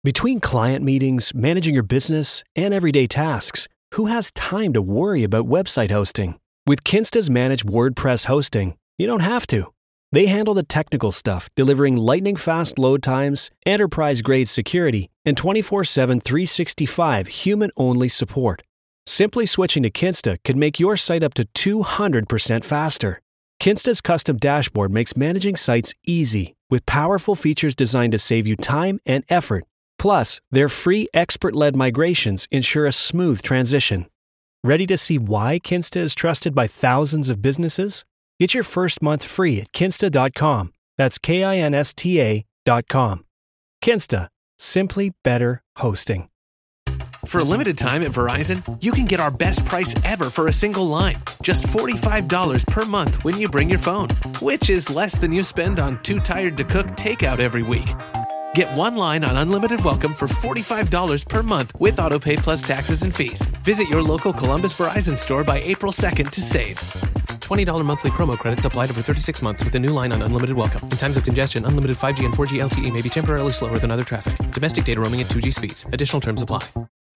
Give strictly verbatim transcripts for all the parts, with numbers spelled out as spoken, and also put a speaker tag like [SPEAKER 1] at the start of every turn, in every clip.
[SPEAKER 1] Between client meetings, managing your business, and everyday tasks, who has time to worry about website hosting? With Kinsta's managed WordPress hosting, you don't have to. They handle the technical stuff, delivering lightning-fast load times, enterprise-grade security, and twenty-four seven, three sixty-five human-only support. Simply switching to Kinsta could make your site up to two hundred percent faster. Kinsta's custom dashboard makes managing sites easy, with powerful features designed to save you time and effort. Plus, their free expert-led migrations ensure a smooth transition. Ready to see why Kinsta is trusted by thousands of businesses? Get your first month free at kinsta dot com. That's K I N S T A dot com. Kinsta. Simply better hosting.
[SPEAKER 2] For a limited time at Verizon, you can get our best price ever for a single line. Just forty-five dollars per month when you bring your phone, which is less than you spend on Too Tired to Cook takeout every week. Get one line on Unlimited Welcome for forty-five dollars per month with AutoPay plus taxes and fees. Visit your local Columbus Verizon store by April second to save. twenty dollars monthly promo credits applied over thirty-six months with a new line on Unlimited Welcome. In times of congestion, unlimited five G and four G L T E may be temporarily slower than other traffic. Domestic data roaming at two G speeds. Additional terms apply.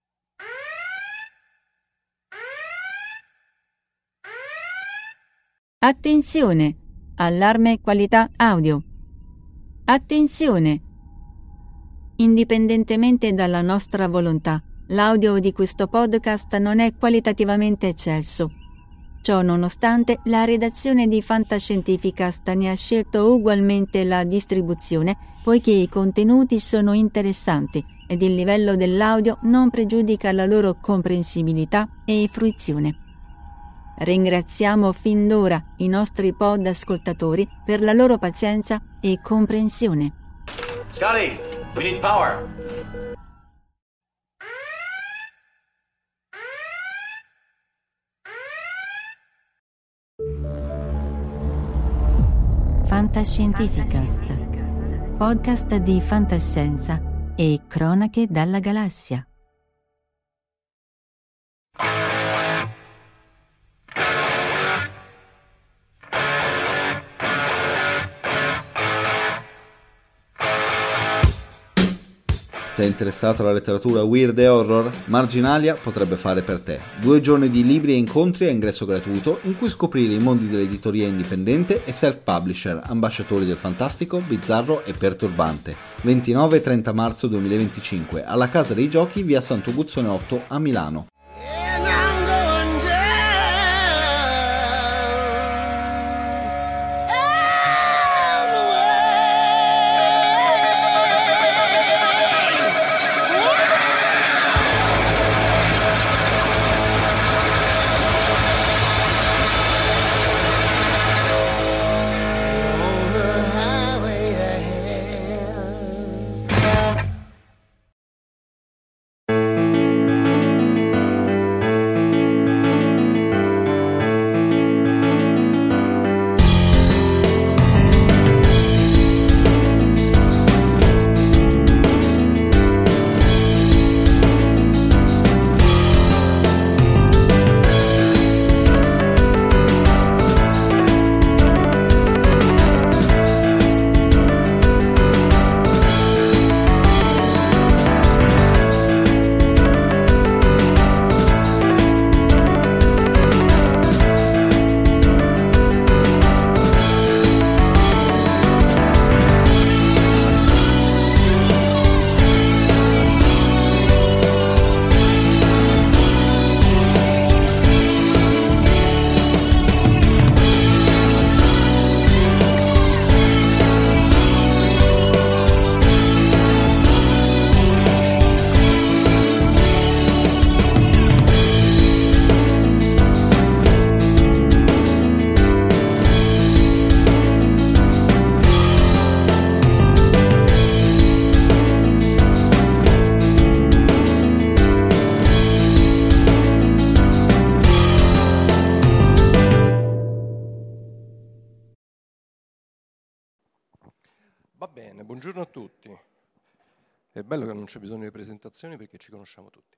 [SPEAKER 3] Attenzione! Allarme qualità audio. Attenzione! Indipendentemente dalla nostra volontà, l'audio di questo podcast non è qualitativamente eccelso. Ciò nonostante, la redazione di Fantascientificast ne ha scelto ugualmente la distribuzione, poiché i contenuti sono interessanti ed il livello dell'audio non pregiudica la loro comprensibilità e fruizione. Ringraziamo fin d'ora i nostri pod ascoltatori per la loro pazienza e comprensione.
[SPEAKER 4] Scotty, we need power.
[SPEAKER 3] Fantascientificast, podcast di fantascienza e cronache dalla galassia.
[SPEAKER 5] Sei interessato alla letteratura weird e horror? Marginalia potrebbe fare per te. Due giorni di libri e incontri a ingresso gratuito in cui scoprire i mondi dell'editoria indipendente e self-publisher, ambasciatori del fantastico, bizzarro e perturbante. ventinove e trenta marzo duemilaventicinque alla Casa dei Giochi, via Santo Guzzone otto a Milano.
[SPEAKER 6] Va bene, buongiorno a tutti. È bello che non c'è bisogno di presentazioni perché ci conosciamo tutti.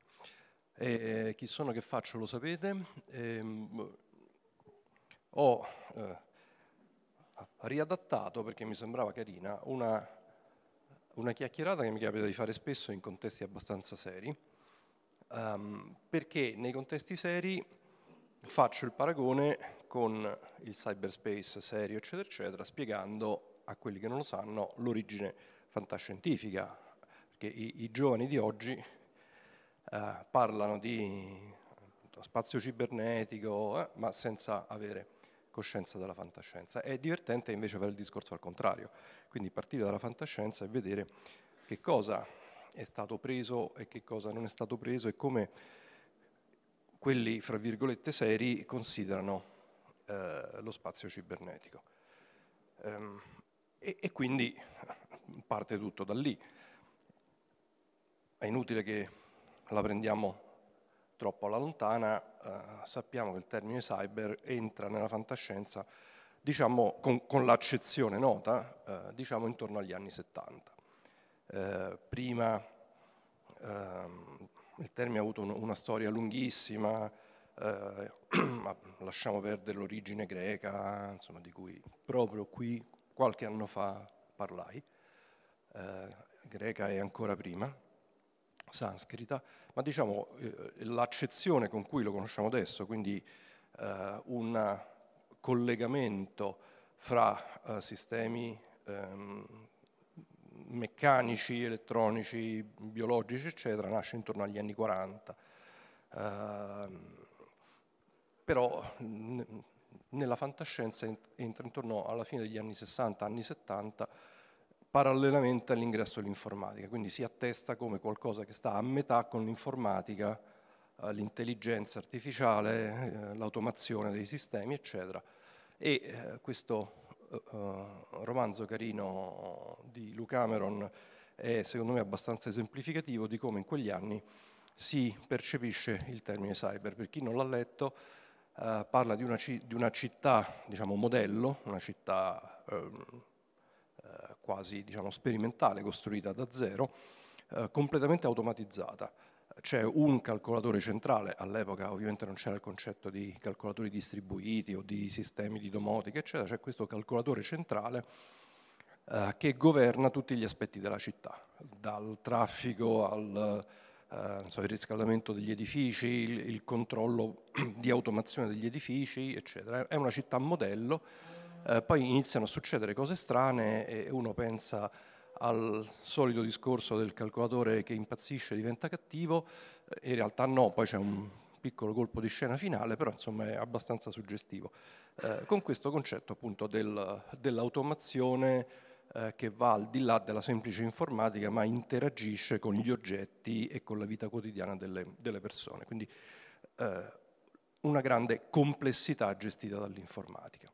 [SPEAKER 6] E chi sono, che faccio, lo sapete. E, ho eh, riadattato, perché mi sembrava carina, una una chiacchierata che mi capita di fare spesso in contesti abbastanza seri, um, perché nei contesti seri faccio il paragone con il cyberspace serio, eccetera, eccetera, spiegando a quelli che non lo sanno l'origine fantascientifica, perché i, i giovani di oggi eh, parlano di spazio cibernetico, eh, ma senza avere coscienza della fantascienza. È divertente invece fare il discorso al contrario, quindi partire dalla fantascienza e vedere che cosa è stato preso e che cosa non è stato preso e come quelli, fra virgolette, seri considerano eh, lo spazio cibernetico. Ehm, e, e quindi parte tutto da lì. È inutile che la prendiamo troppo alla lontana, eh, sappiamo che il termine cyber entra nella fantascienza, diciamo, con, con l'accezione nota, eh, diciamo intorno agli anni settanta. Eh, prima ehm, il termine ha avuto un, una storia lunghissima, eh, ma lasciamo perdere l'origine greca, insomma, di cui proprio qui qualche anno fa parlai, eh, greca è ancora prima, sanscrita, ma diciamo eh, l'accezione con cui lo conosciamo adesso, quindi eh, un collegamento fra eh, sistemi ehm, meccanici, elettronici, biologici, eccetera, nasce intorno agli anni quaranta. Uh, però n- nella fantascienza entra intorno alla fine degli anni sessanta, anni settanta, parallelamente all'ingresso dell'informatica, quindi si attesta come qualcosa che sta a metà con l'informatica, uh, l'intelligenza artificiale, uh, l'automazione dei sistemi, eccetera. E uh, questo uh, romanzo carino di Lou Cameron è secondo me abbastanza esemplificativo di come in quegli anni si percepisce il termine cyber. Per chi non l'ha letto, eh, parla di una, ci- di una città, diciamo, modello, una città ehm, eh, quasi, diciamo, sperimentale, costruita da zero, eh, completamente automatizzata. C'è un calcolatore centrale, all'epoca ovviamente non c'era il concetto di calcolatori distribuiti o di sistemi di domotica, eccetera, c'è questo calcolatore centrale eh, che governa tutti gli aspetti della città, dal traffico al Uh, non so, il riscaldamento degli edifici, il, il controllo di automazione degli edifici, eccetera. È una città modello, uh, poi iniziano a succedere cose strane e uno pensa al solito discorso del calcolatore che impazzisce, diventa cattivo, in realtà no, poi c'è un piccolo colpo di scena finale, però insomma è abbastanza suggestivo. Uh, con questo concetto appunto del, dell'automazione Eh, che va al di là della semplice informatica, ma interagisce con gli oggetti e con la vita quotidiana delle, delle persone. Quindi eh, una grande complessità gestita dall'informatica.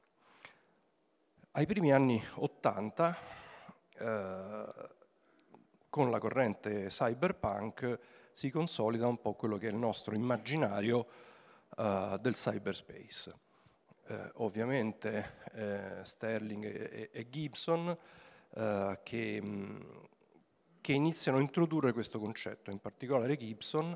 [SPEAKER 6] Ai primi anni Ottanta, eh, con la corrente cyberpunk, si consolida un po' quello che è il nostro immaginario eh, del cyberspace. Eh, ovviamente eh, Sterling e, e Gibson Uh, che, mh, che iniziano a introdurre questo concetto, in particolare Gibson,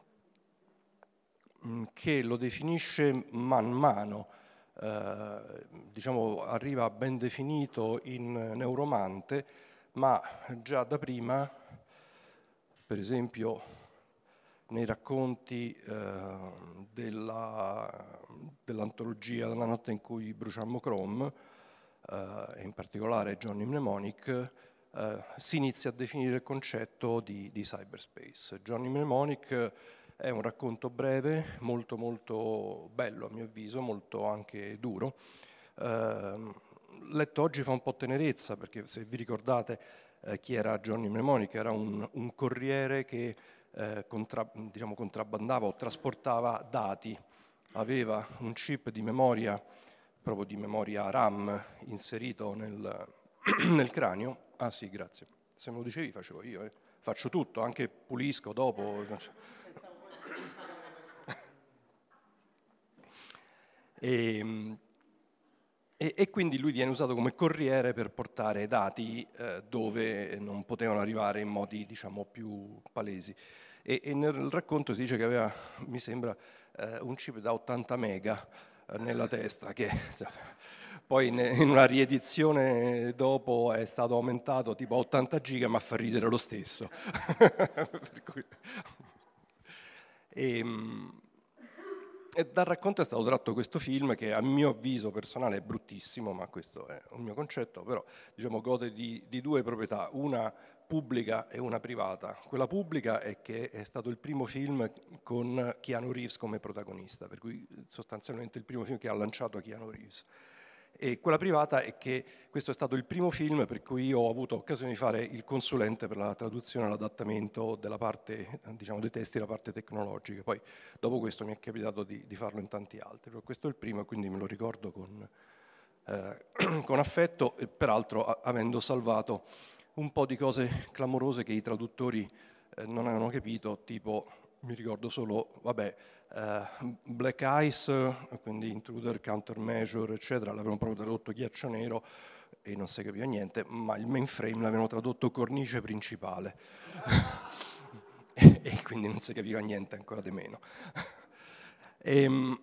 [SPEAKER 6] mh, che lo definisce man mano, uh, diciamo arriva ben definito in Neuromante, ma già da prima, per esempio nei racconti uh, della, dell'antologia della notte in cui bruciammo Chrome, Uh, in particolare Johnny Mnemonic, uh, si inizia a definire il concetto di, di cyberspace. Johnny Mnemonic è un racconto breve, molto molto bello a mio avviso, molto anche duro. Uh, letto oggi fa un po' tenerezza, perché se vi ricordate uh, chi era Johnny Mnemonic, era un, un corriere che uh, contra, diciamo, contrabbandava o trasportava dati, aveva un chip di memoria proprio di memoria RAM inserito nel, nel cranio. Ah sì, grazie. Se me lo dicevi facevo io, eh. Faccio tutto, anche pulisco dopo. E, e, e quindi lui viene usato come corriere per portare dati eh, dove non potevano arrivare in modi, diciamo, più palesi. E, e nel racconto si dice che aveva, mi sembra, eh, un chip da ottanta mega nella testa, che poi in una riedizione dopo è stato aumentato tipo a ottanta giga, ma fa ridere lo stesso. Per cui... e, e dal racconto è stato tratto questo film che a mio avviso personale è bruttissimo, ma questo è un mio concetto, però diciamo gode di, di due proprietà, una pubblica e una privata. Quella pubblica è che è stato il primo film con Keanu Reeves come protagonista, per cui sostanzialmente il primo film che ha lanciato Keanu Reeves. E quella privata è che questo è stato il primo film per cui io ho avuto occasione di fare il consulente per la traduzione e l'adattamento della parte, diciamo, dei testi, la parte tecnologica. Poi dopo questo mi è capitato di, di farlo in tanti altri, però questo è il primo e quindi me lo ricordo con, eh, con affetto e peraltro a, avendo salvato un po' di cose clamorose che i traduttori eh, non avevano capito, tipo, mi ricordo solo, vabbè, uh, Black Ice, quindi Intruder, Countermeasure, eccetera, l'avevano proprio tradotto ghiaccio nero e non si capiva niente, ma il mainframe l'avevano tradotto cornice principale e, e quindi non si capiva niente, ancora di meno. e,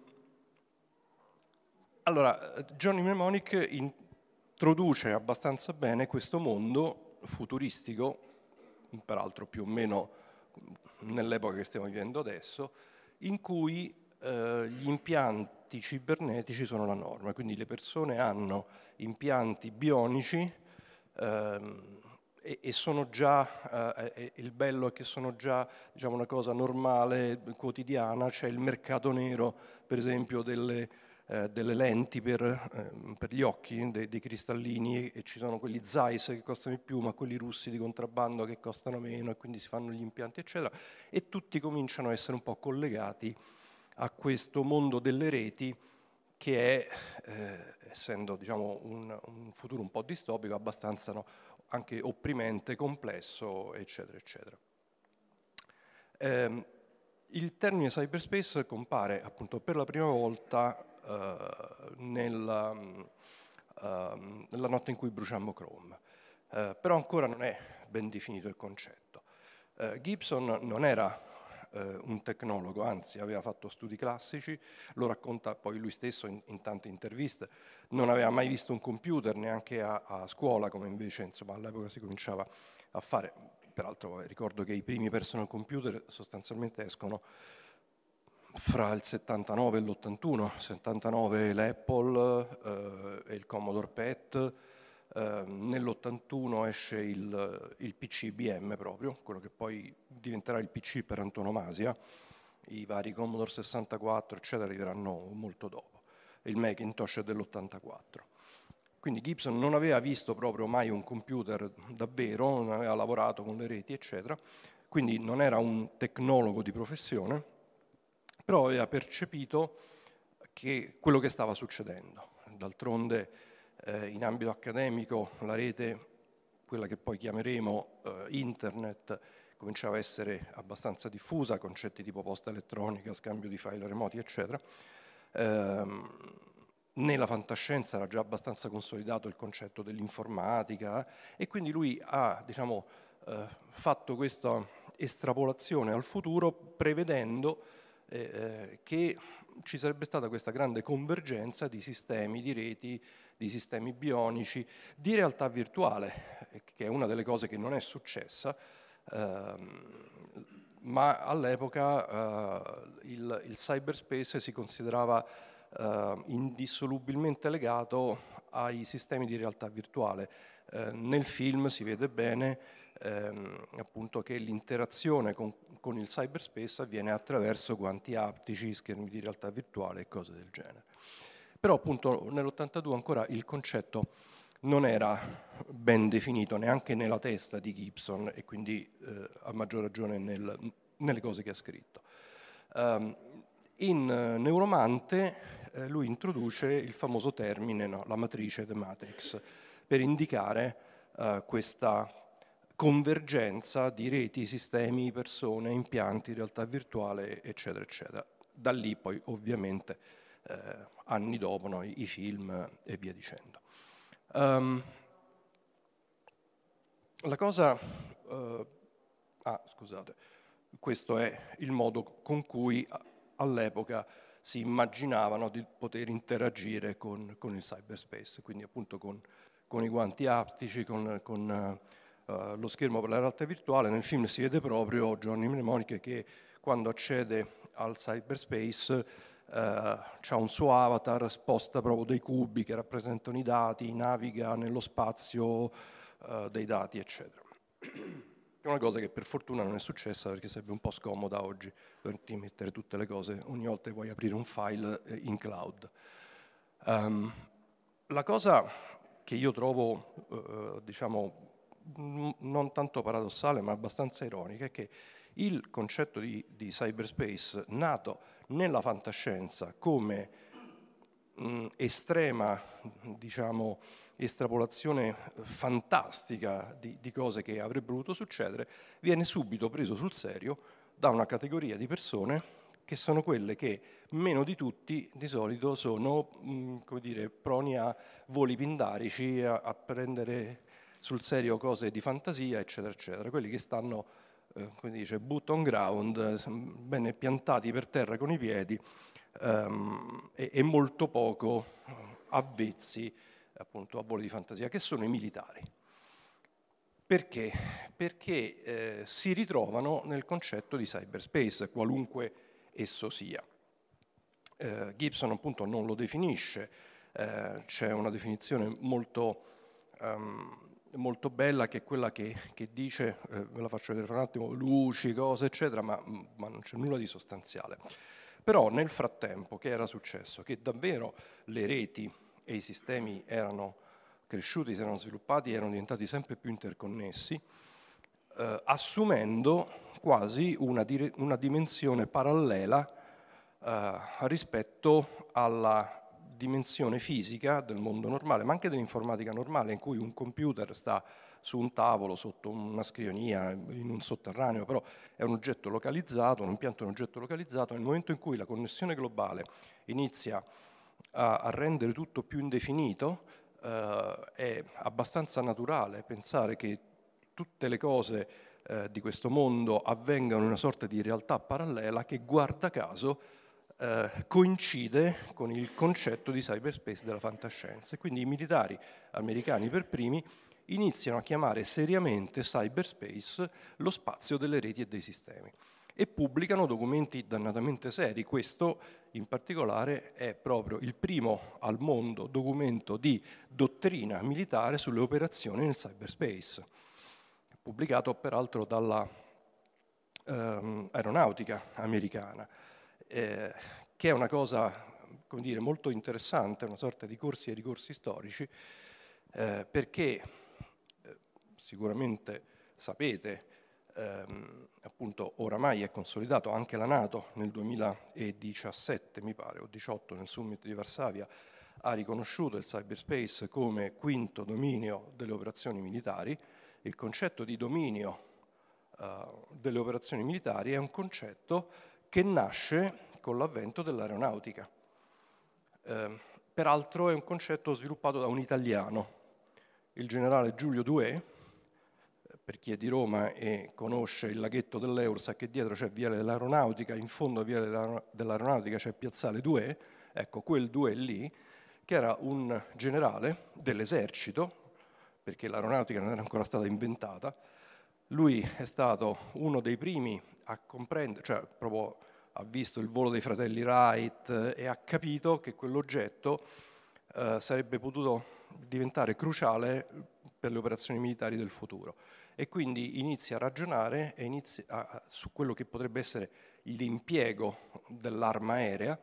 [SPEAKER 6] allora, Johnny Mnemonic introduce abbastanza bene questo mondo futuristico, peraltro più o meno nell'epoca che stiamo vivendo adesso, in cui eh, gli impianti cibernetici sono la norma, quindi le persone hanno impianti bionici ehm, e, e sono già, eh, il bello è che sono già, diciamo, una cosa normale, quotidiana. C'è il mercato nero, per esempio, delle Eh, delle lenti per, eh, per gli occhi, dei, dei cristallini, e ci sono quelli Zeiss che costano di più, ma quelli russi di contrabbando che costano meno, e quindi si fanno gli impianti, eccetera, e tutti cominciano a essere un po' collegati a questo mondo delle reti che è, eh, essendo, diciamo, un, un futuro un po' distopico, abbastanza, no, anche opprimente, complesso, eccetera, eccetera. Eh, il termine cyberspace compare appunto per la prima volta Uh, nella, uh, nella notte in cui bruciammo Chrome, uh, però ancora non è ben definito il concetto. Uh, Gibson non era uh, un tecnologo, anzi aveva fatto studi classici, lo racconta poi lui stesso in, in tante interviste, non aveva mai visto un computer neanche a, a scuola, come invece, insomma, all'epoca si cominciava a fare. Peraltro ricordo che i primi personal computer sostanzialmente escono fra il settantanove e l'ottantuno, settantanove l'Apple eh, e il Commodore P E T, eh, nell'ottantuno esce il, il P C I B M proprio, quello che poi diventerà il P C per antonomasia, i vari Commodore sessantaquattro eccetera arriveranno molto dopo, il Macintosh è dell'ottantaquattro. Quindi Gibson non aveva visto proprio mai un computer davvero, non aveva lavorato con le reti eccetera, quindi non era un tecnologo di professione, però aveva percepito che quello che stava succedendo. D'altronde eh, in ambito accademico la rete, quella che poi chiameremo eh, internet, cominciava a essere abbastanza diffusa, concetti tipo posta elettronica, scambio di file remoti, eccetera. Ehm, nella fantascienza era già abbastanza consolidato il concetto dell'informatica e quindi lui ha, diciamo, eh, fatto questa estrapolazione al futuro prevedendo Eh, che ci sarebbe stata questa grande convergenza di sistemi, di reti, di sistemi bionici, di realtà virtuale, che è una delle cose che non è successa, ehm, ma all'epoca eh, il, il cyberspace si considerava eh, indissolubilmente legato ai sistemi di realtà virtuale. Eh, nel film si vede bene ehm, appunto che l'interazione con con il cyberspace avviene attraverso guanti aptici, schermi di realtà virtuale e cose del genere. Però appunto nell'ottantadue ancora il concetto non era ben definito neanche nella testa di Gibson e quindi eh, a maggior ragione nel, nelle cose che ha scritto. Um, in uh, Neuromante eh, lui introduce il famoso termine, no, la matrice, the matrix, per indicare uh, questa convergenza di reti, sistemi, persone, impianti, realtà virtuale, eccetera, eccetera. Da lì poi ovviamente eh, anni dopo no, i film e via dicendo. Um, la cosa, uh, ah scusate, questo è il modo con cui all'epoca si immaginavano di poter interagire con, con il cyberspace, quindi appunto con, con i guanti aptici, con, con uh, lo schermo per la realtà virtuale. Nel film si vede proprio Johnny Mnemonic che quando accede al cyberspace Uh, c'ha un suo avatar, sposta proprio dei cubi che rappresentano i dati, naviga nello spazio uh, dei dati, eccetera. È una cosa che per fortuna non è successa, perché sarebbe un po' scomoda oggi doverti mettere tutte le cose ogni volta che vuoi aprire un file in cloud. Um, la cosa che io trovo, uh, diciamo, n- non tanto paradossale ma abbastanza ironica è che il concetto di, di cyberspace, nato nella fantascienza come mh, estrema, diciamo, estrapolazione fantastica di, di cose che avrebbero dovuto succedere, viene subito preso sul serio da una categoria di persone che sono quelle che meno di tutti di solito sono mh, come dire, proni a voli pindarici, a, a prendere sul serio cose di fantasia, eccetera, eccetera, quelli che stanno Eh, come dice, boot on ground, bene piantati per terra con i piedi um, e, e molto poco avvezzi appunto a voli di fantasia, che sono i militari. Perché? Perché eh, si ritrovano nel concetto di cyberspace, qualunque esso sia. Eh, Gibson appunto non lo definisce, eh, c'è una definizione molto um, molto bella, che è quella che, che dice, eh, ve la faccio vedere fra un attimo, luci, cose eccetera, ma, ma non c'è nulla di sostanziale. Però nel frattempo che era successo? Che davvero le reti e i sistemi erano cresciuti, si erano sviluppati, erano diventati sempre più interconnessi, eh, assumendo quasi una, dire- una dimensione parallela eh, rispetto alla dimensione fisica del mondo normale, ma anche dell'informatica normale, in cui un computer sta su un tavolo, sotto una scrivania, in un sotterraneo, però è un oggetto localizzato, un impianto è un oggetto localizzato. Nel momento in cui la connessione globale inizia a, a rendere tutto più indefinito, eh, è abbastanza naturale pensare che tutte le cose eh, di questo mondo avvengano in una sorta di realtà parallela che, guarda caso, Uh, coincide con il concetto di cyberspace della fantascienza. E quindi i militari americani per primi iniziano a chiamare seriamente cyberspace lo spazio delle reti e dei sistemi e pubblicano documenti dannatamente seri. Questo in particolare è proprio il primo al mondo documento di dottrina militare sulle operazioni nel cyberspace, pubblicato peraltro dalla um, aeronautica americana. Eh, che è una cosa, come dire, molto interessante, una sorta di corsi e ricorsi storici, eh, perché eh, sicuramente sapete, ehm, appunto oramai è consolidato, anche la NATO nel duemiladiciassette, mi pare, o diciotto, nel summit di Varsavia, ha riconosciuto il cyberspace come quinto dominio delle operazioni militari. Il concetto di dominio eh, delle operazioni militari è un concetto che nasce con l'avvento dell'aeronautica. Eh, peraltro è un concetto sviluppato da un italiano, il generale Giulio Douhet. Per chi è di Roma e conosce il laghetto dell'Eur sa che dietro c'è Viale dell'Aeronautica, in fondo a Viale dell'Aeronautica c'è Piazzale Douhet, ecco quel Douhet lì, che era un generale dell'esercito, perché l'aeronautica non era ancora stata inventata. Lui è stato uno dei primi a comprendere, cioè proprio ha visto il volo dei fratelli Wright eh, e ha capito che quell'oggetto eh, sarebbe potuto diventare cruciale per le operazioni militari del futuro. E quindi inizia a ragionare e inizia a, su quello che potrebbe essere l'impiego dell'arma aerea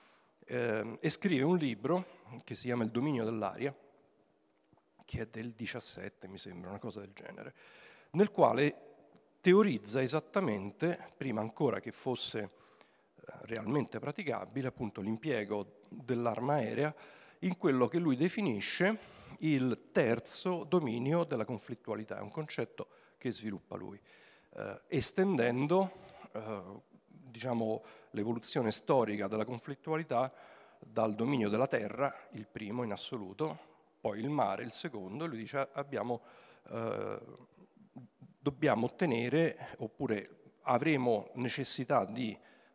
[SPEAKER 6] eh, e scrive un libro che si chiama Il dominio dell'aria, che è del diciassette, mi sembra, una cosa del genere, nel quale teorizza esattamente, prima ancora che fosse realmente praticabile, appunto l'impiego dell'arma aerea in quello che lui definisce il terzo dominio della conflittualità. È un concetto che sviluppa lui, eh, estendendo eh, diciamo, l'evoluzione storica della conflittualità dal dominio della terra, il primo in assoluto, poi il mare, il secondo, e lui dice abbiamo, eh, dobbiamo ottenere, oppure avremo necessità di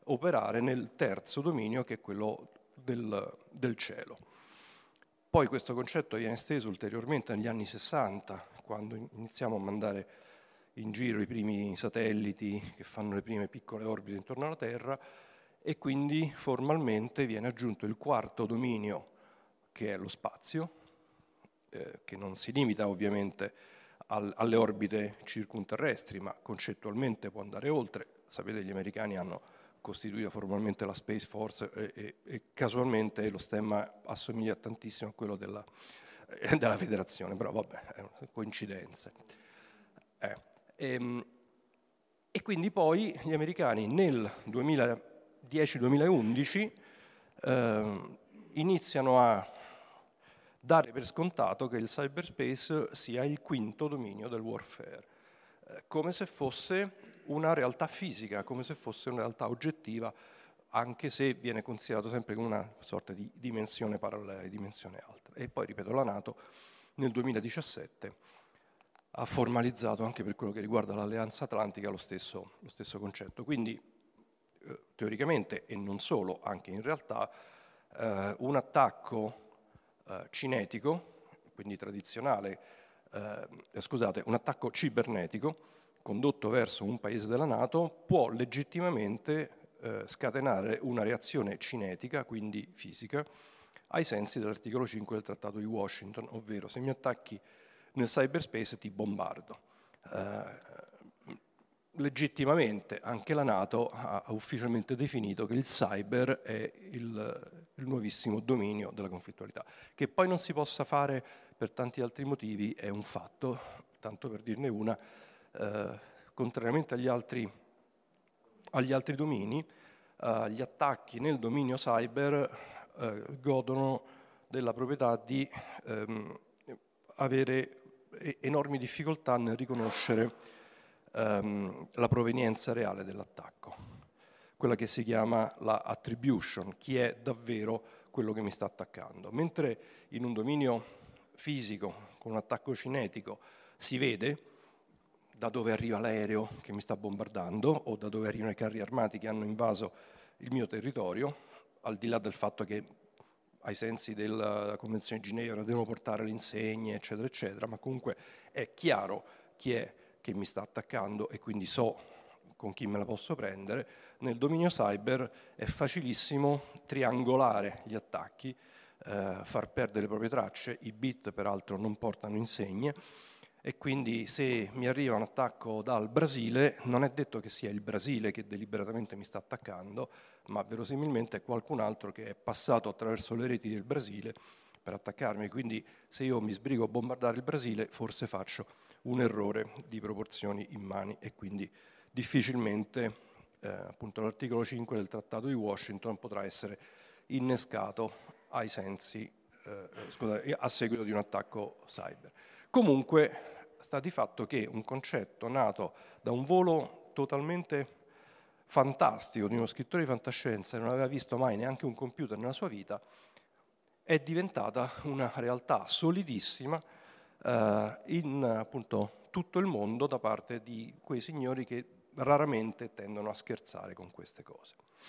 [SPEAKER 6] operare nel terzo dominio, che è quello del, del cielo. Poi questo concetto viene esteso ulteriormente negli anni sessanta, quando iniziamo a mandare in giro i primi satelliti che fanno le prime piccole orbite intorno alla Terra, e quindi formalmente viene aggiunto il quarto dominio, che è lo spazio, eh, che non si limita ovviamente al, alle orbite circumterrestri, ma concettualmente può andare oltre. Sapete, gli americani hanno costituito formalmente la Space Force e, e, e casualmente lo stemma assomiglia tantissimo a quello della, eh, della federazione, però vabbè, è una coincidenza. Eh, e, e quindi poi gli americani nel duemiladieci duemilaundici eh, iniziano a dare per scontato che il cyberspace sia il quinto dominio del warfare, eh, come se fosse una realtà fisica, come se fosse una realtà oggettiva, anche se viene considerato sempre come una sorta di dimensione parallela, di dimensione alta. E poi, ripeto, la NATO nel duemiladiciassette ha formalizzato anche per quello che riguarda l'Alleanza Atlantica lo stesso, lo stesso concetto. Quindi, eh, teoricamente, e non solo, anche in realtà, eh, un attacco eh, cinetico, quindi tradizionale, eh, scusate, un attacco cibernetico, condotto verso un paese della NATO, può legittimamente eh, scatenare una reazione cinetica, quindi fisica, ai sensi dell'articolo cinque del Trattato di Washington, ovvero se mi attacchi nel cyberspace ti bombardo. Eh, legittimamente anche la NATO ha ufficialmente definito che il cyber è il, il nuovissimo dominio della conflittualità. Che poi non si possa fare per tanti altri motivi è un fatto, tanto per dirne una. Uh, contrariamente agli altri, agli altri domini, uh, gli attacchi nel dominio cyber uh, godono della proprietà di um, avere enormi difficoltà nel riconoscere um, la provenienza reale dell'attacco, quella che si chiama la attribution, chi è davvero quello che mi sta attaccando. Mentre in un dominio fisico, con un attacco cinetico, si vede da dove arriva l'aereo che mi sta bombardando o da dove arrivano i carri armati che hanno invaso il mio territorio, al di là del fatto che ai sensi della Convenzione di Ginevra devono portare le insegne, eccetera, eccetera, ma comunque è chiaro chi è che mi sta attaccando e quindi so con chi me la posso prendere. Nel dominio cyber è facilissimo triangolare gli attacchi, eh, far perdere le proprie tracce, i bit peraltro non portano insegne, e quindi se mi arriva un attacco dal Brasile, non è detto che sia il Brasile che deliberatamente mi sta attaccando, ma verosimilmente è qualcun altro che è passato attraverso le reti del Brasile per attaccarmi. Quindi se io mi sbrigo a bombardare il Brasile, forse faccio un errore di proporzioni immani e quindi difficilmente eh, appunto l'articolo cinque del Trattato di Washington potrà essere innescato ai sensi, eh, scusate, a seguito di un attacco cyber. Comunque sta di fatto che un concetto nato da un volo totalmente fantastico di uno scrittore di fantascienza che non aveva visto mai neanche un computer nella sua vita è diventata una realtà solidissima eh, in appunto tutto il mondo da parte di quei signori che raramente tendono a scherzare con queste cose.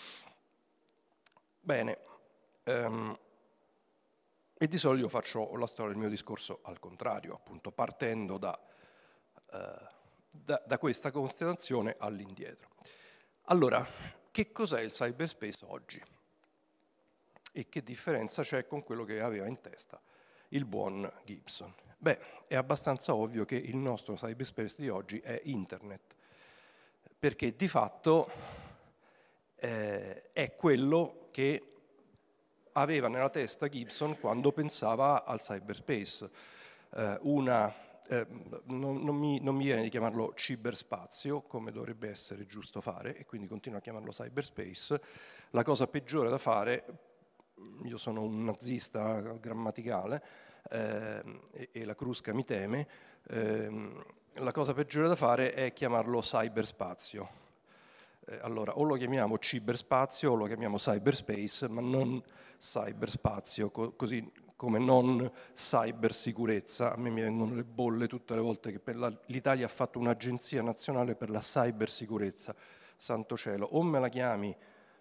[SPEAKER 6] Bene, ehm, e di solito faccio la storia del mio discorso al contrario, appunto partendo da, eh, da, da questa constatazione all'indietro. Allora, che cos'è il cyberspace oggi? E che differenza c'è con quello che aveva in testa il buon Gibson? Beh, è abbastanza ovvio che il nostro cyberspace di oggi è internet, perché di fatto eh, è quello che aveva nella testa Gibson quando pensava al cyberspace. Eh, una, eh, non, non, mi, non mi viene di chiamarlo ciberspazio, come dovrebbe essere giusto fare, e quindi continuo a chiamarlo cyberspace. La cosa peggiore da fare, io sono un nazista grammaticale eh, e, e la Crusca mi teme, eh, la cosa peggiore da fare è chiamarlo cyberspazio. Eh, allora, o lo chiamiamo ciberspazio o lo chiamiamo cyberspace, ma non cyberspazio, co- così come non cybersicurezza. A me mi vengono le bolle tutte le volte che per la, l'Italia ha fatto un'agenzia nazionale per la cybersicurezza. Santo cielo, o me la chiami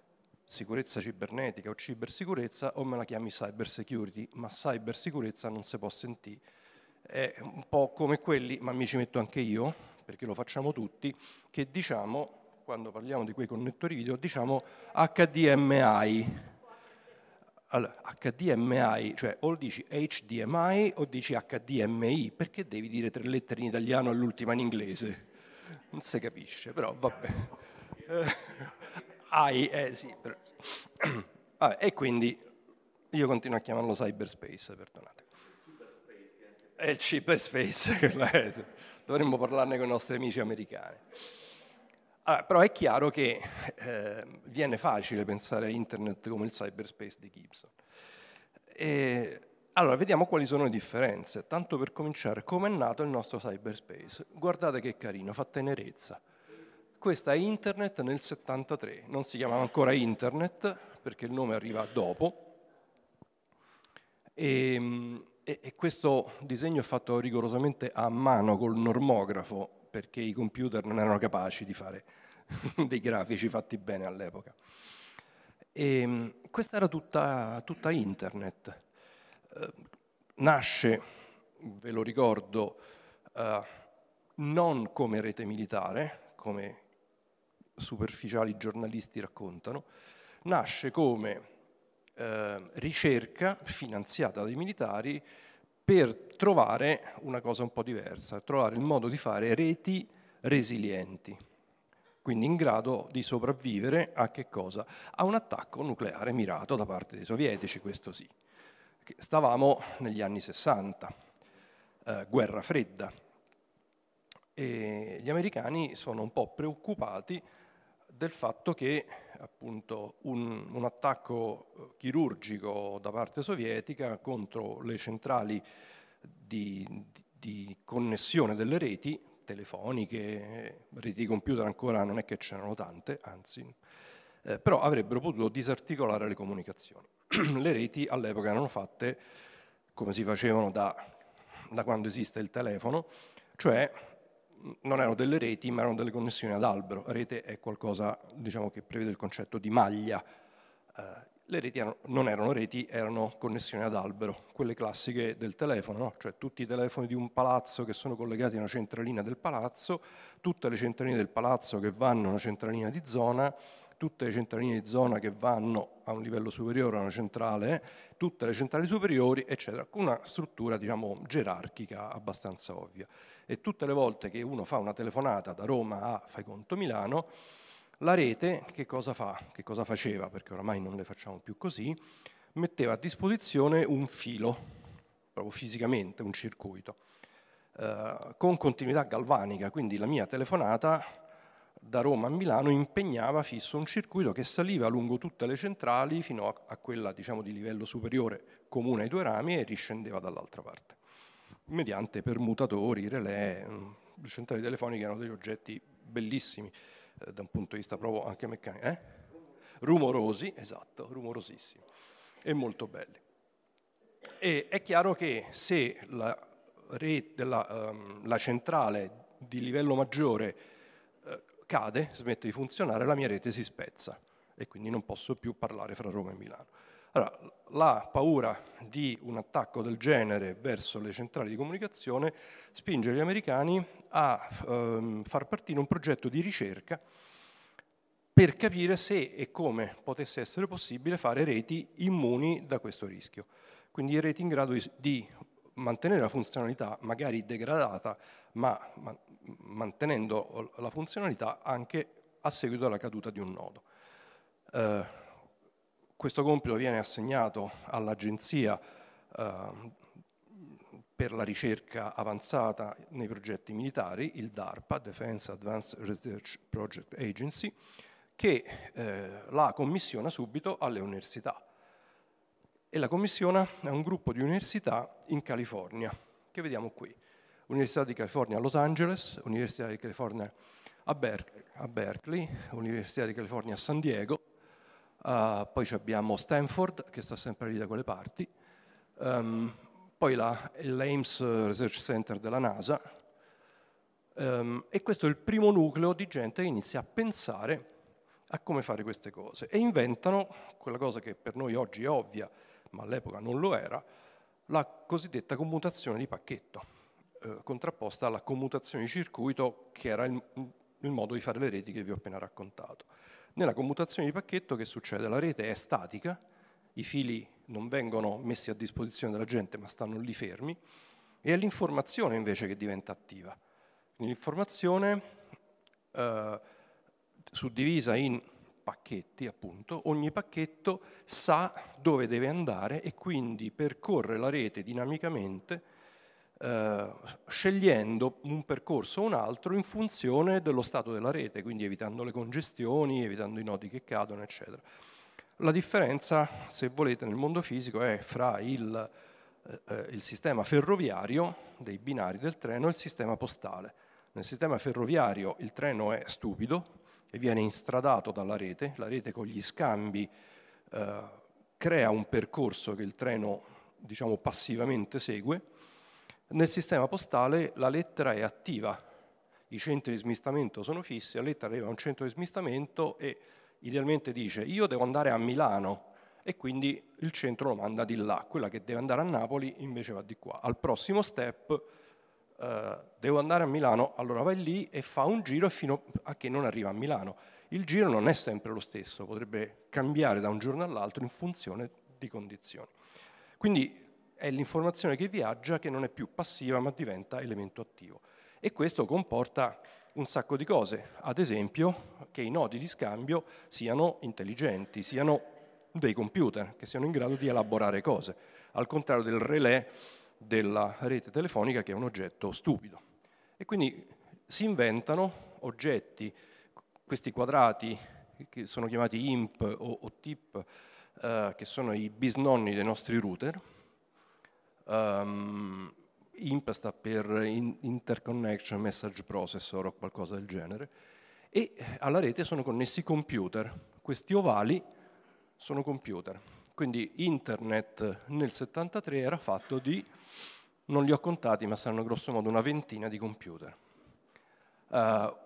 [SPEAKER 6] sicurezza cibernetica o cibersicurezza o me la chiami cyber security, ma cyber sicurezza non si può sentire. È un po' come quelli, ma mi ci metto anche io, perché lo facciamo tutti, che diciamo, quando parliamo di quei connettori video, diciamo H D M I. Allora, H D M I, cioè o dici H D M I o dici H D M I, perché devi dire tre lettere in italiano e l'ultima in inglese? Non si capisce, però vabbè. I, eh sì. Però. Vabbè, e quindi io continuo a chiamarlo cyberspace, perdonate. È il cyberspace, dovremmo parlarne con i nostri amici americani. Allora, però è chiaro che eh, viene facile pensare a internet come il cyberspace di Gibson. E, allora, vediamo quali sono le differenze. Tanto per cominciare, come è nato il nostro cyberspace? Guardate che carino, fa tenerezza. Questa è internet nel settantatré, non si chiamava ancora internet perché il nome arriva dopo. E, e, e questo disegno è fatto rigorosamente a mano col normografo, perché i computer non erano capaci di fare dei grafici fatti bene all'epoca. E questa era tutta, tutta internet. Eh, nasce, ve lo ricordo, eh, non come rete militare, come superficiali giornalisti raccontano, nasce come eh, ricerca finanziata dai militari per trovare una cosa un po' diversa, trovare il modo di fare reti resilienti, quindi in grado di sopravvivere a che cosa? A un attacco nucleare mirato da parte dei sovietici, questo sì. Stavamo negli anni sessanta, eh, guerra fredda, e gli americani sono un po' preoccupati del fatto che appunto un, un attacco chirurgico da parte sovietica contro le centrali di, di, di connessione delle reti telefoniche, reti di computer ancora non è che c'erano tante, anzi, eh, però avrebbero potuto disarticolare le comunicazioni. Le reti all'epoca erano fatte come si facevano da, da quando esiste il telefono, cioè non erano delle reti, ma erano delle connessioni ad albero. La rete è qualcosa, diciamo, che prevede il concetto di maglia. Eh, le reti erano, non erano reti, erano connessioni ad albero, quelle classiche del telefono, no? Cioè tutti i telefoni di un palazzo che sono collegati a una centralina del palazzo, tutte le centraline del palazzo che vanno a una centralina di zona, tutte le centraline di zona che vanno a un livello superiore a una centrale, tutte le centrali superiori, eccetera, con una struttura, diciamo, gerarchica abbastanza ovvia. E tutte le volte che uno fa una telefonata da Roma a, fai conto, Milano, la rete che cosa fa? Che cosa faceva? Perché oramai non le facciamo più così, metteva a disposizione un filo, proprio fisicamente un circuito, eh, con continuità galvanica, quindi la mia telefonata da Roma a Milano impegnava fisso un circuito che saliva lungo tutte le centrali fino a, a quella, diciamo, di livello superiore comune ai due rami e riscendeva dall'altra parte, mediante permutatori, relè. Le centrali telefoniche erano degli oggetti bellissimi eh, da un punto di vista proprio anche meccanico, eh? rumorosi, esatto, rumorosissimi e molto belli. E è chiaro che se la, rete, la, um, la centrale di livello maggiore uh, cade, smette di funzionare, la mia rete si spezza e quindi non posso più parlare fra Roma e Milano. Allora, la paura di un attacco del genere verso le centrali di comunicazione spinge gli americani a ehm, far partire un progetto di ricerca per capire se e come potesse essere possibile fare reti immuni da questo rischio. Quindi reti in grado di, di mantenere la funzionalità, magari degradata, ma, ma mantenendo la funzionalità anche a seguito della caduta di un nodo. Eh, Questo compito viene assegnato all'Agenzia eh, per la ricerca avanzata nei progetti militari, il DARPA, Defense Advanced Research Project Agency, che eh, la commissiona subito alle università. E la commissiona è un gruppo di università in California, che vediamo qui. Università di California a Los Angeles, Università di California a, Ber- a Berkeley, Università di California a San Diego. Uh, poi abbiamo Stanford, che sta sempre lì da quelle parti, um, poi la, l'Ames Research Center della NASA, um, e questo è il primo nucleo di gente che inizia a pensare a come fare queste cose e inventano quella cosa che per noi oggi è ovvia, ma all'epoca non lo era, la cosiddetta commutazione di pacchetto, eh, contrapposta alla commutazione di circuito, che era il, il modo di fare le reti che vi ho appena raccontato. Nella commutazione di pacchetto che succede? La rete è statica, i fili non vengono messi a disposizione della gente ma stanno lì fermi, e è l'informazione invece che diventa attiva. L'informazione eh, suddivisa in pacchetti, appunto, ogni pacchetto sa dove deve andare e quindi percorre la rete dinamicamente eh, scegliendo un percorso o un altro in funzione dello stato della rete, quindi evitando le congestioni, evitando i nodi che cadono, eccetera. La differenza, se volete, nel mondo fisico è fra il, eh, il sistema ferroviario dei binari del treno e il sistema postale. Nel sistema ferroviario il treno è stupido e viene instradato dalla rete, la rete con gli scambi eh, crea un percorso che il treno, diciamo, passivamente segue. Nel sistema postale la lettera è attiva, i centri di smistamento sono fissi, la lettera arriva a un centro di smistamento e idealmente dice io devo andare a Milano e quindi il centro lo manda di là, quella che deve andare a Napoli invece va di qua. Al prossimo step eh, devo andare a Milano, allora vai lì e fa un giro fino a che non arriva a Milano. Il giro non è sempre lo stesso, potrebbe cambiare da un giorno all'altro in funzione di condizioni. Quindi è l'informazione che viaggia che non è più passiva ma diventa elemento attivo. E questo comporta un sacco di cose, ad esempio che i nodi di scambio siano intelligenti, siano dei computer, che siano in grado di elaborare cose, al contrario del relè della rete telefonica che è un oggetto stupido. E quindi si inventano oggetti, questi quadrati che sono chiamati I M P o, o T I P, eh, che sono i bisnonni dei nostri router. Um, I M P sta per Interconnection Message Processor o qualcosa del genere, e alla rete sono connessi computer. Questi ovali sono computer. Quindi internet nel settantatré era fatto di, non li ho contati, ma saranno grosso modo una ventina di computer. Uh,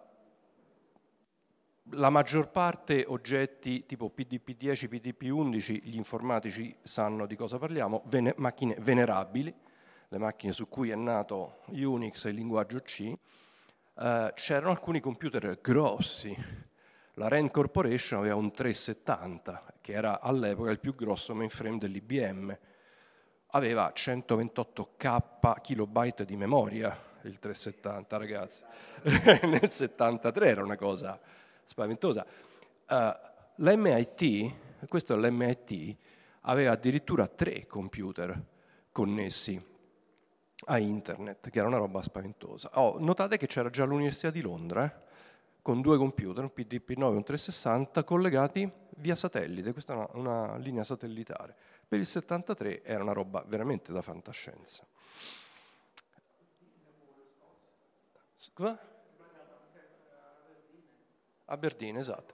[SPEAKER 6] la maggior parte oggetti tipo P D P dieci, P D P undici, gli informatici sanno di cosa parliamo, vene, macchine venerabili, le macchine su cui è nato Unix e il linguaggio C. Uh, c'erano alcuni computer grossi. La Rand Corporation aveva un trecentosettanta, che era all'epoca il più grosso mainframe dell'I B M. Aveva centoventotto K kilobyte di memoria, il trecentosettanta, ragazzi. Nel settantatré era una cosa spaventosa. Uh, L'M I T, questo è l'M I T, aveva addirittura tre computer connessi a internet, che era una roba spaventosa. Oh, notate che c'era già l'Università di Londra, eh, con due computer, un P D P nove e un trecentosessanta, collegati via satellite. Questa è una, una linea satellitare. Per il settantatré era una roba veramente da fantascienza. Scusa? Aberdeen, esatto.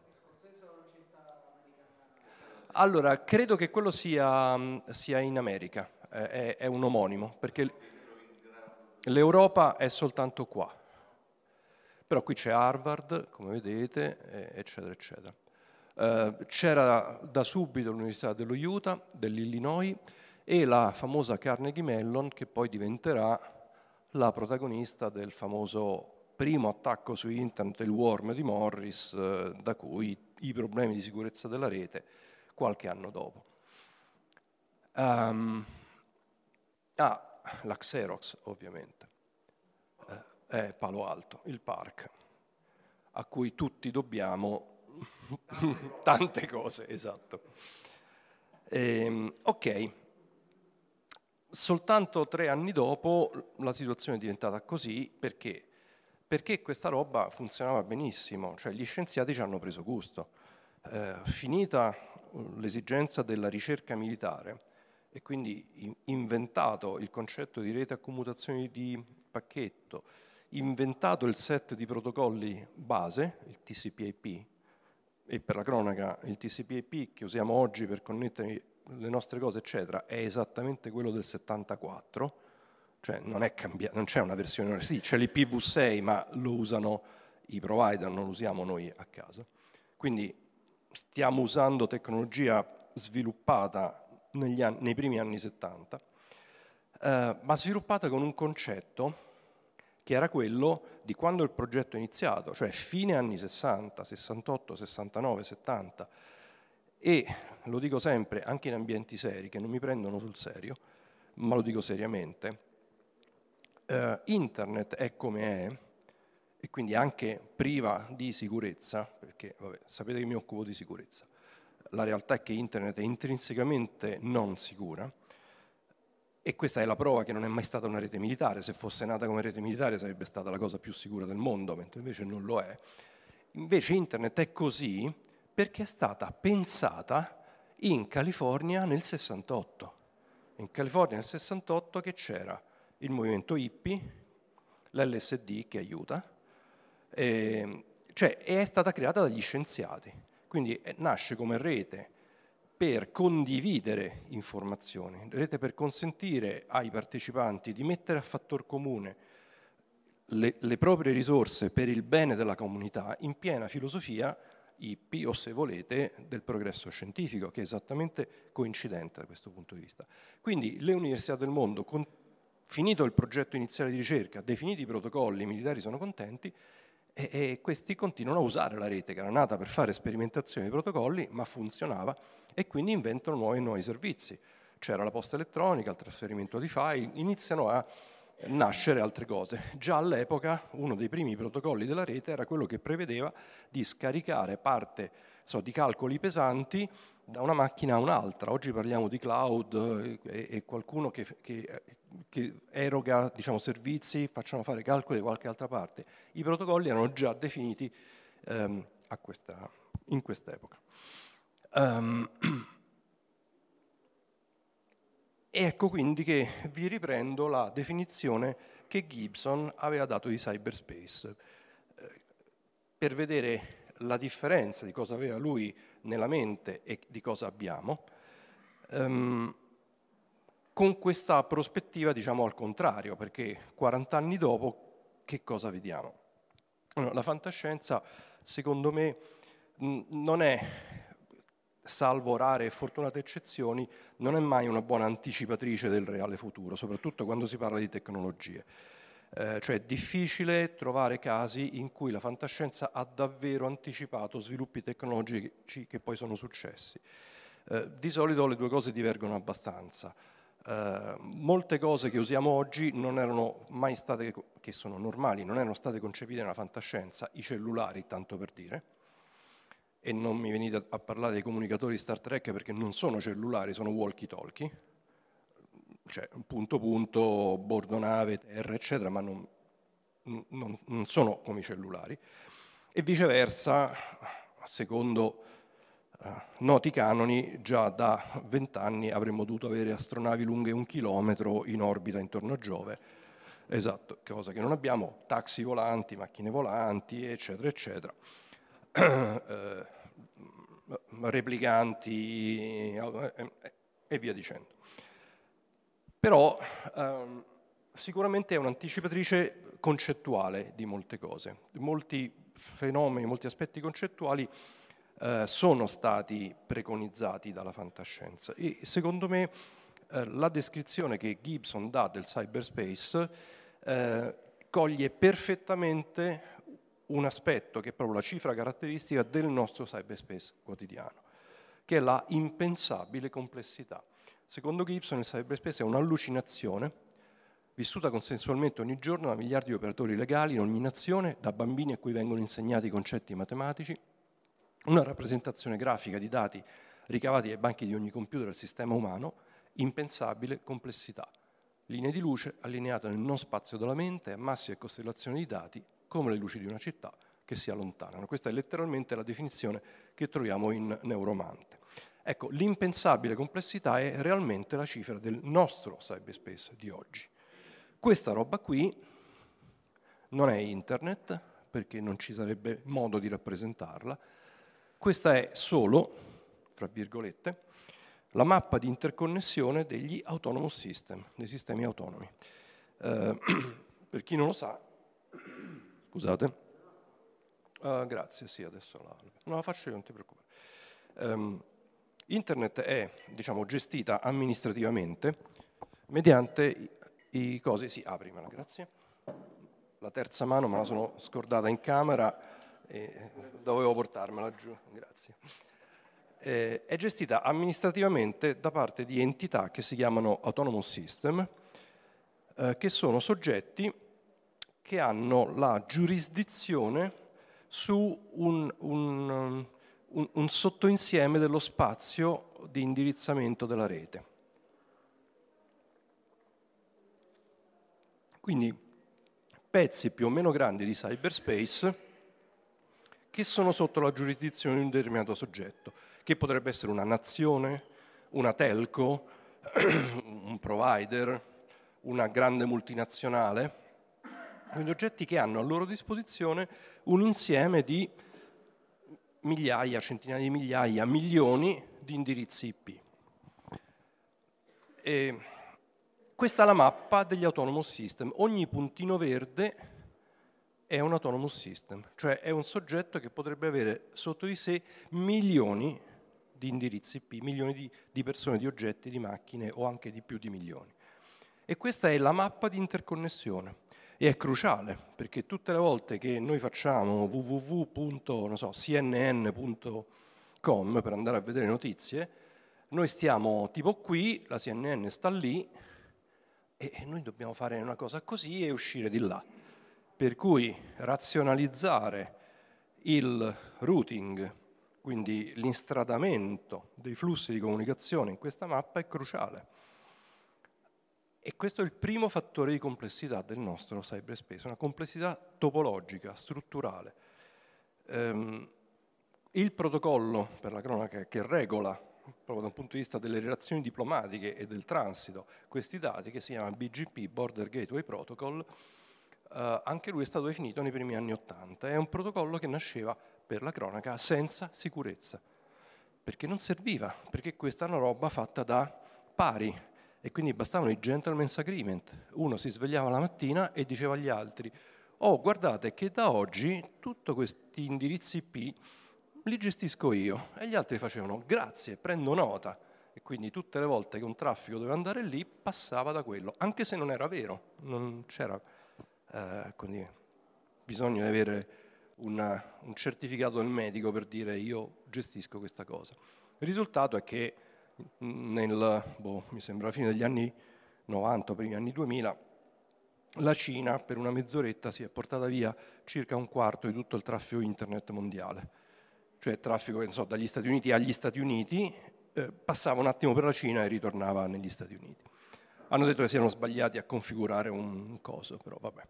[SPEAKER 6] Allora, credo che quello sia, sia in America, è, è un omonimo, perché l'Europa è soltanto qua. Però qui c'è Harvard, come vedete, eccetera, eccetera. Uh, c'era da subito l'Università dello Utah, dell'Illinois, e la famosa Carnegie Mellon, che poi diventerà la protagonista del famoso primo attacco su internet, il worm di Morris, uh, da cui i problemi di sicurezza della rete qualche anno dopo. Um, ah, la Xerox, ovviamente. È Palo Alto, il Park, a cui tutti dobbiamo tante cose, esatto. Ehm, ok, soltanto tre anni dopo la situazione è diventata così, perché? Perché questa roba funzionava benissimo, cioè gli scienziati ci hanno preso gusto. Eh, finita l'esigenza della ricerca militare e quindi inventato il concetto di rete a commutazione di pacchetto, inventato il set di protocolli base, il T C P I P, e per la cronaca il T C P I P che usiamo oggi per connettere le nostre cose, eccetera, è esattamente quello del settantaquattro, cioè non è cambiato, non c'è una versione, sì, c'è l'I P v sei, ma lo usano i provider, non lo usiamo noi a casa. Quindi stiamo usando tecnologia sviluppata negli anni, nei primi anni settanta, eh, ma sviluppata con un concetto che era quello di quando il progetto è iniziato, cioè fine anni sessanta, sessantotto, sessantanove, settanta, e lo dico sempre anche in ambienti seri che non mi prendono sul serio, ma lo dico seriamente, eh, internet è come è, e quindi anche priva di sicurezza, perché vabbè, sapete che mi occupo di sicurezza, la realtà è che internet è intrinsecamente non sicura, e questa è la prova che non è mai stata una rete militare. Se fosse nata come rete militare sarebbe stata la cosa più sicura del mondo, mentre invece non lo è. Invece internet è così perché è stata pensata in California nel sessantotto. In California nel sessantotto che c'era il movimento hippie, l'L S D che aiuta, e, cioè è stata creata dagli scienziati, quindi nasce come rete per condividere informazioni, rete per consentire ai partecipanti di mettere a fattor comune le, le proprie risorse per il bene della comunità in piena filosofia hippie, o se volete del progresso scientifico, che è esattamente coincidente da questo punto di vista. Quindi le università del mondo, con, finito il progetto iniziale di ricerca, definiti i protocolli, i militari sono contenti, e, e questi continuano a usare la rete che era nata per fare sperimentazioni di protocolli, ma funzionava, e quindi inventano nuovi e nuovi servizi. C'era la posta elettronica, il trasferimento di file, iniziano a nascere altre cose. Già all'epoca uno dei primi protocolli della rete era quello che prevedeva di scaricare parte so, di calcoli pesanti da una macchina a un'altra. Oggi parliamo di cloud e, e qualcuno che, che, che eroga diciamo, servizi, facciano fare calcoli da qualche altra parte. I protocolli erano già definiti ehm, a questa, in quest'epoca. Um, E ecco quindi che vi riprendo la definizione che Gibson aveva dato di cyberspace, eh, per vedere la differenza di cosa aveva lui nella mente e di cosa abbiamo, ehm, con questa prospettiva diciamo al contrario, perché quaranta anni dopo che cosa vediamo? Allora, la fantascienza secondo me mh, non è, salvo rare e fortunate eccezioni, non è mai una buona anticipatrice del reale futuro, soprattutto quando si parla di tecnologie. Eh, cioè è difficile trovare casi in cui la fantascienza ha davvero anticipato sviluppi tecnologici che poi sono successi. Eh, di solito le due cose divergono abbastanza. Eh, molte cose che usiamo oggi non erano mai state, che sono normali, non erano state concepite nella fantascienza, i cellulari, tanto per dire, e non mi venite a parlare dei comunicatori Star Trek perché non sono cellulari, sono walkie-talkie, cioè punto punto, bordo nave, terra, eccetera, ma non, non, non sono come i cellulari. E viceversa, secondo uh, noti canoni, già da vent'anni avremmo dovuto avere astronavi lunghe un chilometro in orbita intorno a Giove. Esatto, cosa che non abbiamo, taxi volanti, macchine volanti, eccetera, eccetera. eh, replicanti eh, e via dicendo. Però ehm, sicuramente è un'anticipatrice concettuale di molte cose. Molti fenomeni, molti aspetti concettuali eh, sono stati preconizzati dalla fantascienza e secondo me eh, la descrizione che Gibson dà del cyberspace eh, coglie perfettamente un aspetto che è proprio la cifra caratteristica del nostro cyberspace quotidiano, che è la impensabile complessità. Secondo Gibson il cyberspace è un'allucinazione vissuta consensualmente ogni giorno da miliardi di operatori legali in ogni nazione, da bambini a cui vengono insegnati concetti matematici, una rappresentazione grafica di dati ricavati dai banchi di ogni computer del sistema umano, impensabile complessità. Linee di luce allineate nel non spazio della mente, ammassi e costellazioni di dati, come le luci di una città che si allontanano. Questa è letteralmente la definizione che troviamo in Neuromante. Ecco, l'impensabile complessità è realmente la cifra del nostro cyberspace di oggi. Questa roba qui non è internet, perché non ci sarebbe modo di rappresentarla. Questa è solo, fra virgolette, la mappa di interconnessione degli autonomous system, dei sistemi autonomi. Eh, per chi non lo sa, scusate, uh, grazie, sì, adesso la, non la faccio io, non ti preoccupare. Um, Internet è, diciamo, gestita amministrativamente mediante i, i cose... Sì, aprimela, grazie. La terza mano me la sono scordata in camera e dovevo portarmela giù, grazie. Eh, è gestita amministrativamente da parte di entità che si chiamano Autonomous System, eh, che sono soggetti che hanno la giurisdizione su un, un, un, un sottoinsieme dello spazio di indirizzamento della rete. Quindi pezzi più o meno grandi di cyberspace che sono sotto la giurisdizione di un determinato soggetto, che potrebbe essere una nazione, una telco, un provider, una grande multinazionale. Quindi oggetti che hanno a loro disposizione un insieme di migliaia, centinaia di migliaia, milioni di indirizzi I P. E questa è la mappa degli autonomous system. Ogni puntino verde è un autonomous system, cioè è un soggetto che potrebbe avere sotto di sé milioni di indirizzi I P, milioni di, di persone, di oggetti, di macchine o anche di più di milioni. E questa è la mappa di interconnessione. E è cruciale, perché tutte le volte che noi facciamo w w w punto c n n punto com per andare a vedere notizie, noi stiamo tipo qui, la C N N sta lì, e noi dobbiamo fare una cosa così e uscire di là. Per cui razionalizzare il routing, quindi l'instradamento dei flussi di comunicazione in questa mappa è cruciale. E questo è il primo fattore di complessità del nostro cyberspace, una complessità topologica, strutturale. Ehm, il protocollo, per la cronaca, che regola, proprio da un punto di vista delle relazioni diplomatiche e del transito, questi dati, che si chiama B G P, Border Gateway Protocol, eh, anche lui è stato definito nei primi anni Ottanta. È un protocollo che nasceva, per la cronaca, senza sicurezza, perché non serviva, perché questa è una roba fatta da pari, e quindi bastavano i gentleman's agreement. Uno si svegliava la mattina e diceva agli altri: oh, guardate che da oggi tutti questi indirizzi I P li gestisco io. E gli altri facevano: grazie, prendo nota. E quindi tutte le volte che un traffico doveva andare lì passava da quello, anche se non era vero, non c'era eh, quindi bisogno di avere una, un certificato del medico per dire io gestisco questa cosa. Il risultato è che nel, boh, mi sembra, fine degli anni novanta, primi anni duemila, la Cina per una mezz'oretta si è portata via circa un quarto di tutto il traffico internet mondiale, cioè traffico che, non so, dagli Stati Uniti agli Stati Uniti eh, passava un attimo per la Cina e ritornava negli Stati Uniti. Hanno detto che si erano sbagliati a configurare un coso, però vabbè.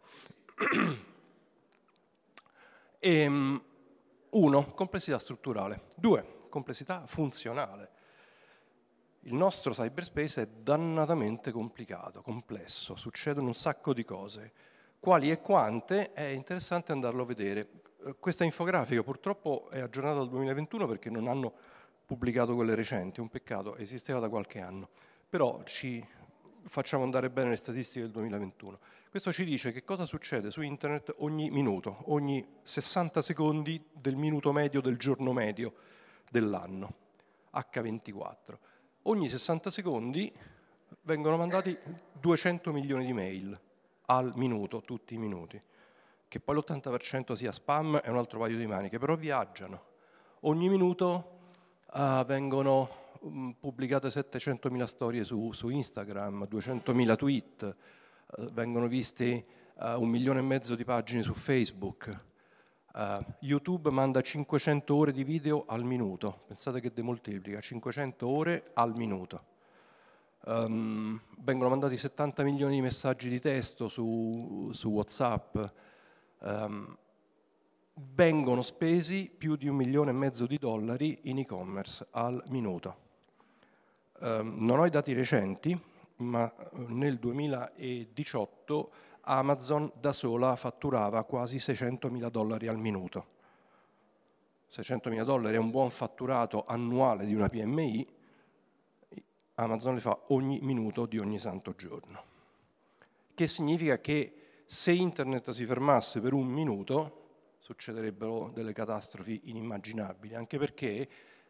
[SPEAKER 6] E, uno, complessità strutturale. Due, complessità funzionale. Il nostro cyberspace è dannatamente complicato, complesso, succedono un sacco di cose. Quali e quante è interessante andarlo a vedere. Questa infografica purtroppo è aggiornata al duemilaventuno perché non hanno pubblicato quelle recenti, un peccato, esisteva da qualche anno. Però ci facciamo andare bene le statistiche del duemilaventuno. Questo ci dice che cosa succede su internet ogni minuto, ogni sessanta secondi del minuto medio del giorno medio dell'anno, acca ventiquattro. Ogni sessanta secondi vengono mandati duecento milioni di mail al minuto, tutti i minuti. Che poi l'ottanta per cento sia spam è un altro paio di maniche, però viaggiano. Ogni minuto uh, vengono um, pubblicate settecentomila storie su, su Instagram, duecentomila tweet, uh, vengono visti uh, un milione e mezzo di pagine su Facebook. Uh, YouTube manda cinquecento ore di video al minuto, pensate che demoltiplica, cinquecento ore al minuto. Um, vengono mandati settanta milioni di messaggi di testo su, su WhatsApp, um, vengono spesi più di un milione e mezzo di dollari in e-commerce al minuto. Um, non ho i dati recenti, ma nel duemiladiciotto Amazon da sola fatturava quasi seicentomila dollari al minuto. seicentomila dollari è un buon fatturato annuale di una P M I, Amazon le fa ogni minuto di ogni santo giorno. Che significa che se internet si fermasse per un minuto succederebbero delle catastrofi inimmaginabili, anche perché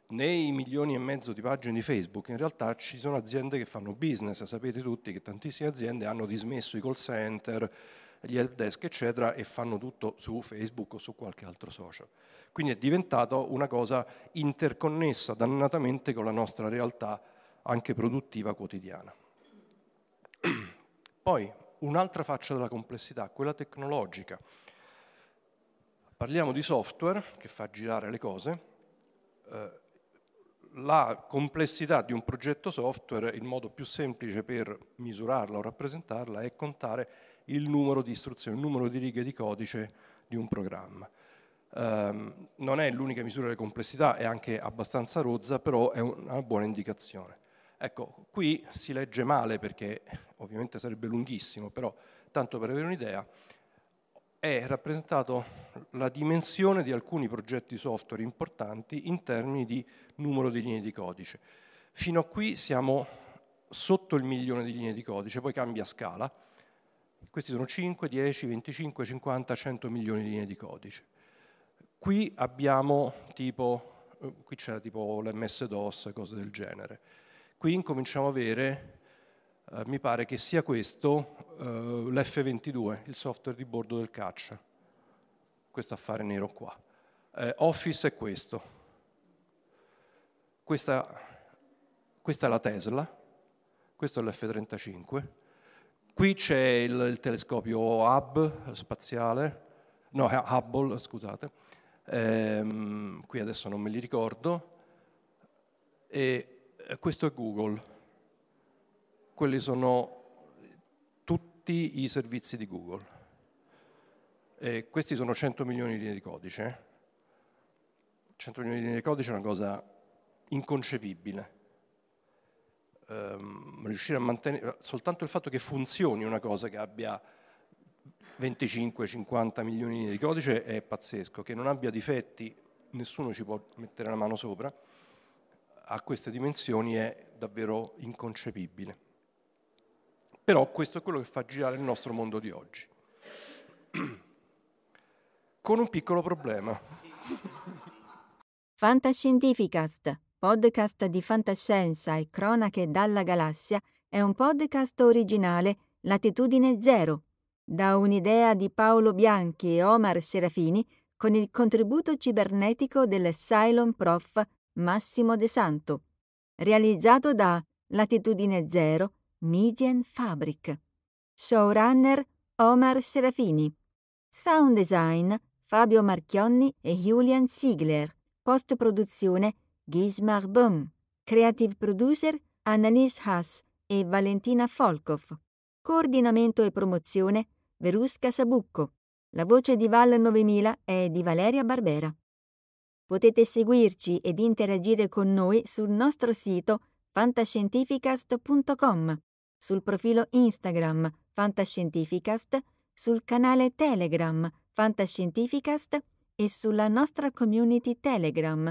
[SPEAKER 6] nei milioni e mezzo di pagine di Facebook in realtà ci sono aziende che fanno business. Sapete tutti che tantissime aziende hanno dismesso i call center, gli help desk eccetera e fanno tutto su Facebook o su qualche altro social. Quindi è diventato una cosa interconnessa dannatamente con la nostra realtà anche produttiva quotidiana. Poi un'altra faccia della complessità, quella tecnologica. Parliamo di software che fa girare le cose. Eh, la complessità di un progetto software, il modo più semplice per misurarla o rappresentarla è contare il numero di istruzioni, il numero di righe di codice di un programma. Um, non è l'unica misura della complessità, è anche abbastanza rozza, però è una buona indicazione. Ecco, qui si legge male perché ovviamente sarebbe lunghissimo, però tanto per avere un'idea, è rappresentato la dimensione di alcuni progetti software importanti in termini di numero di linee di codice. Fino a qui siamo sotto il milione di linee di codice, poi cambia scala. Questi sono cinque, dieci, venticinque, cinquanta, cento milioni di linee di codice. Qui abbiamo tipo, qui c'è tipo l'emme esse DOS, cose del genere. Qui incominciamo a avere, eh, mi pare che sia questo, eh, l'Effe ventidue, il software di bordo del caccia. Questo affare nero qua. Eh, Office è questo. Questa, questa è la Tesla, questo è l'Effe trentacinque. Qui c'è il, il telescopio Hubble spaziale, no, Hubble, scusate. Ehm, qui adesso non me li ricordo. E questo è Google. Quelli sono tutti i servizi di Google. E questi sono cento milioni di linee di codice. cento milioni di linee di codice è una cosa inconcepibile. Um, riuscire a mantenere soltanto il fatto che funzioni una cosa che abbia venticinque cinquanta milioni di linee di codice è pazzesco. Che non abbia difetti, nessuno ci può mettere la mano sopra. A queste dimensioni è davvero inconcepibile. Però questo è quello che fa girare il nostro mondo di oggi. Con un piccolo problema.
[SPEAKER 3] Fantascientificast, podcast di fantascienza e cronache dalla galassia, è un podcast originale Latitudine Zero, da un'idea di Paolo Bianchi e Omar Serafini con il contributo cibernetico del Cylon Prof Massimo De Santo, realizzato da Latitudine Zero Median Fabric. Showrunner Omar Serafini. Sound design Fabio Marchionni e Julian Ziegler. Post-produzione Gismar Böhm. Creative producer Annalise Haas e Valentina Folkov. Coordinamento e promozione Verusca Sabucco. La voce di Val novemila è di Valeria Barbera. Potete seguirci ed interagire con noi sul nostro sito fantascientificast punto com, sul profilo Instagram Fantascientificast, sul canale Telegram Fantascientificast e sulla nostra community Telegram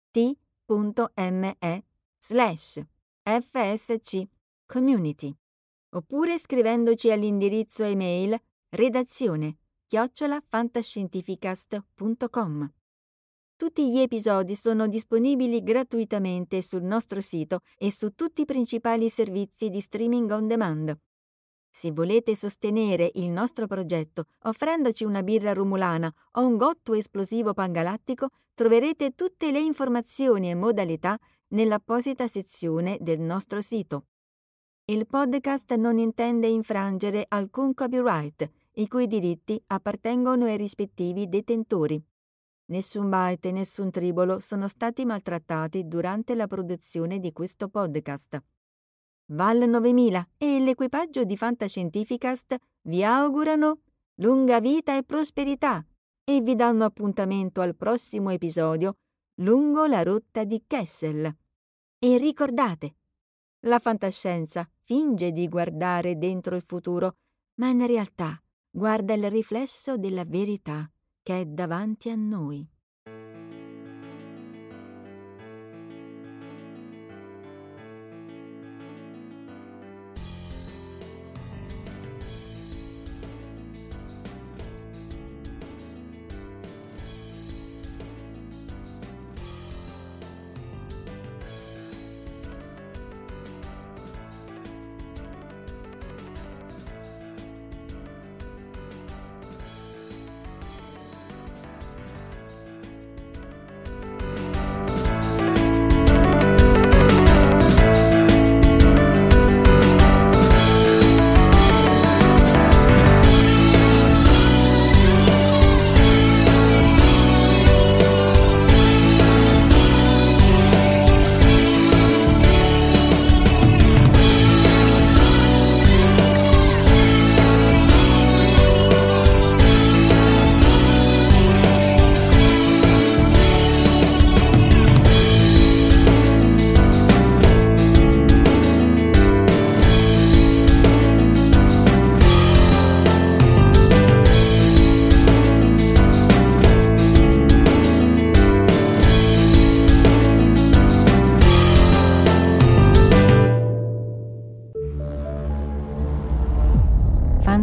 [SPEAKER 3] t.me slash fsc community, oppure scrivendoci all'indirizzo email redazione chiocciola fantascientificast punto com. Tutti gli episodi sono disponibili gratuitamente sul nostro sito e su tutti i principali servizi di streaming on demand. Se volete sostenere il nostro progetto offrendoci una birra rumulana o un gotto esplosivo pangalattico, troverete tutte le informazioni e modalità nell'apposita sezione del nostro sito. Il podcast non intende infrangere alcun copyright, i cui diritti appartengono ai rispettivi detentori. Nessun byte e nessun tribolo sono stati maltrattati durante la produzione di questo podcast. Val novemila e l'equipaggio di Fantascientificast vi augurano lunga vita e prosperità e vi danno appuntamento al prossimo episodio lungo la rotta di Kessel. E ricordate, la fantascienza finge di guardare dentro il futuro, ma in realtà guarda il riflesso della verità che è davanti a noi.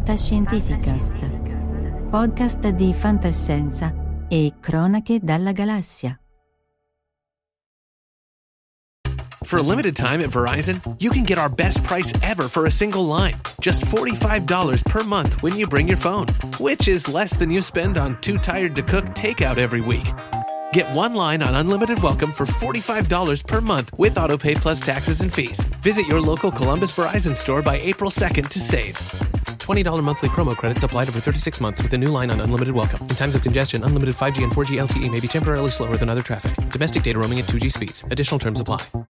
[SPEAKER 3] Fantascientificast, podcast di fantascienza e cronache dalla galassia.
[SPEAKER 2] For a limited time at Verizon, you can get our best price ever for a single line. Just forty-five dollars per month when you bring your phone, which is less than you spend on Too Tired to Cook takeout every week. Get one line on Unlimited Welcome for forty-five dollars per month with AutoPay plus taxes and fees. Visit your local Columbus Verizon store by April second to save. twenty dollars monthly promo credits applied over thirty-six months with a new line on Unlimited Welcome. In times of congestion, unlimited five G and four G L T E may be temporarily slower than other traffic. Domestic data roaming at two G speeds. Additional terms apply.